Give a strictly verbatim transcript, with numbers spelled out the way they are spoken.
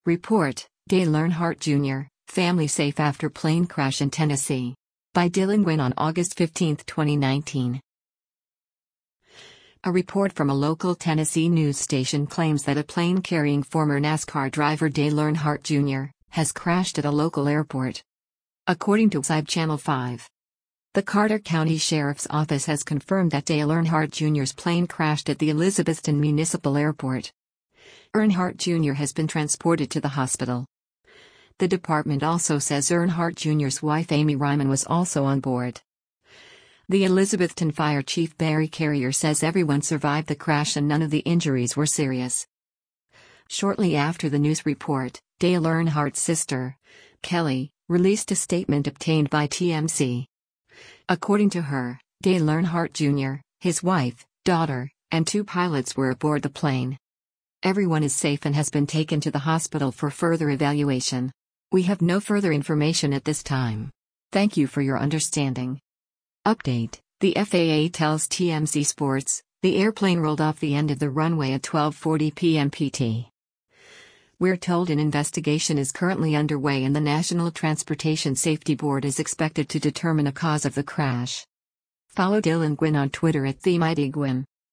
Report, Dale Earnhardt Junior, family safe after plane crash in Tennessee. By Dylan Gwynn on August fifteenth, twenty nineteen. A report from a local Tennessee news station claims that a plane carrying former NASCAR driver Dale Earnhardt Junior has crashed at a local airport. According to Sib Channel five. The Carter County Sheriff's Office has confirmed that Dale Earnhardt Junior's plane crashed at the Elizabethton Municipal Airport. Earnhardt Junior has been transported to the hospital. The department also says Earnhardt Junior's wife Amy Ryman was also on board. The Elizabethton Fire Chief Barry Carrier says everyone survived the crash and none of the injuries were serious. Shortly after the news report, Dale Earnhardt's sister, Kelly, released a statement obtained by T M Z. According to her, Dale Earnhardt Junior, his wife, daughter, and two pilots were aboard the plane. Everyone is safe and has been taken to the hospital for further evaluation. We have no further information at this time. Thank you for your understanding. Update: the F A A tells T M Z Sports, the airplane rolled off the end of the runway at twelve forty p m P T. We're told an investigation is currently underway and the National Transportation Safety Board is expected to determine a cause of the crash. Follow Dylan Gwynn on Twitter at TheMightyGwynn.